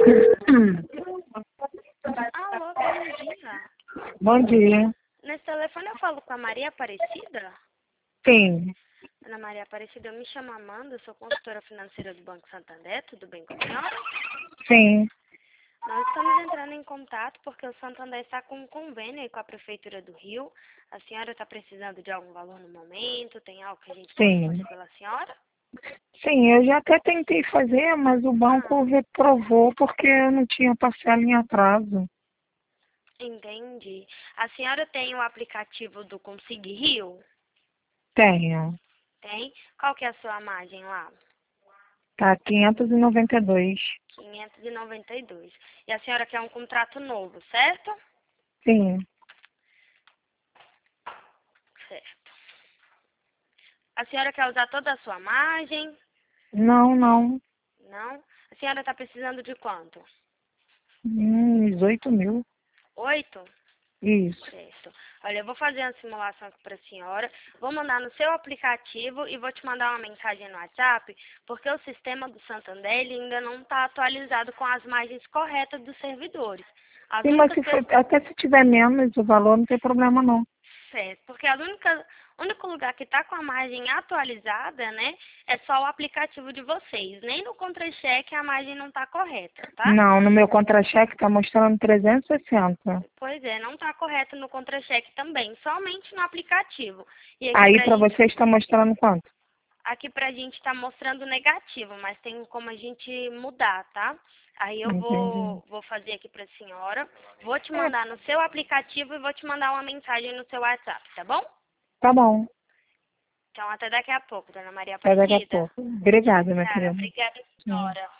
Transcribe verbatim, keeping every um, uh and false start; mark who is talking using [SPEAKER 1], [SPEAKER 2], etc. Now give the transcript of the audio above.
[SPEAKER 1] Alô, bom dia.
[SPEAKER 2] Bom dia.
[SPEAKER 1] Nesse telefone eu falo com a Maria Aparecida?
[SPEAKER 2] Sim.
[SPEAKER 1] Ana Maria Aparecida, eu me chamo Amanda, sou consultora financeira do Banco Santander, tudo bem com a senhora?
[SPEAKER 2] Sim.
[SPEAKER 1] Nós estamos entrando em contato porque o Santander está com um convênio aí com a Prefeitura do Rio. A senhora está precisando de algum valor no momento? Tem algo que a gente pode
[SPEAKER 2] Sim.
[SPEAKER 1] fazer pela senhora?
[SPEAKER 2] Sim, eu já até tentei fazer, mas o banco
[SPEAKER 1] Ah,
[SPEAKER 2] reprovou porque eu não tinha parcela em atraso.
[SPEAKER 1] entendi. A senhora tem o aplicativo do Consig Rio?
[SPEAKER 2] Tenho.
[SPEAKER 1] Tem? Qual que é a sua margem lá?
[SPEAKER 2] Tá quinhentos e noventa e dois.
[SPEAKER 1] quinhentos e noventa e dois. E a senhora quer um contrato novo, certo?
[SPEAKER 2] Sim.
[SPEAKER 1] Certo. A senhora quer usar toda a sua margem?
[SPEAKER 2] Não, não.
[SPEAKER 1] Não? A senhora está precisando de quanto?
[SPEAKER 2] Hum, dezoito mil.
[SPEAKER 1] Oito?
[SPEAKER 2] Isso.
[SPEAKER 1] Certo. Olha, eu vou fazer uma simulação aqui para a senhora, vou mandar no seu aplicativo e vou te mandar uma mensagem no WhatsApp, porque o sistema do Santander ele ainda não está atualizado com as margens corretas dos servidores. As
[SPEAKER 2] Sim, mas
[SPEAKER 1] únicas
[SPEAKER 2] se for,
[SPEAKER 1] pessoas...
[SPEAKER 2] até se tiver menos o valor, não tem problema não.
[SPEAKER 1] Certo, porque a única, o único lugar que está com a margem atualizada, né, é só o aplicativo de vocês. Nem no contra-cheque a margem não está correta, tá?
[SPEAKER 2] Não, no meu contra-cheque tá mostrando trezentos e sessenta.
[SPEAKER 1] Pois é, não está correto no contra-cheque também, somente no aplicativo. E aqui
[SPEAKER 2] Aí
[SPEAKER 1] pra
[SPEAKER 2] pra
[SPEAKER 1] gente,
[SPEAKER 2] vocês tá mostrando quanto?
[SPEAKER 1] aqui pra gente está mostrando negativo, mas tem como a gente mudar, tá? Aí eu
[SPEAKER 2] Entendi.
[SPEAKER 1] vou, vou fazer aqui pra senhora, vou te
[SPEAKER 2] É,
[SPEAKER 1] mandar no seu aplicativo e vou te mandar uma mensagem no seu WhatsApp, tá bom?
[SPEAKER 2] tá bom.
[SPEAKER 1] Então até daqui a pouco, dona Maria
[SPEAKER 2] Até daqui a
[SPEAKER 1] Aparecida.
[SPEAKER 2] pouco. Obrigada, minha
[SPEAKER 1] Tá,
[SPEAKER 2] querida.
[SPEAKER 1] obrigada,
[SPEAKER 2] Tchau.
[SPEAKER 1] senhora.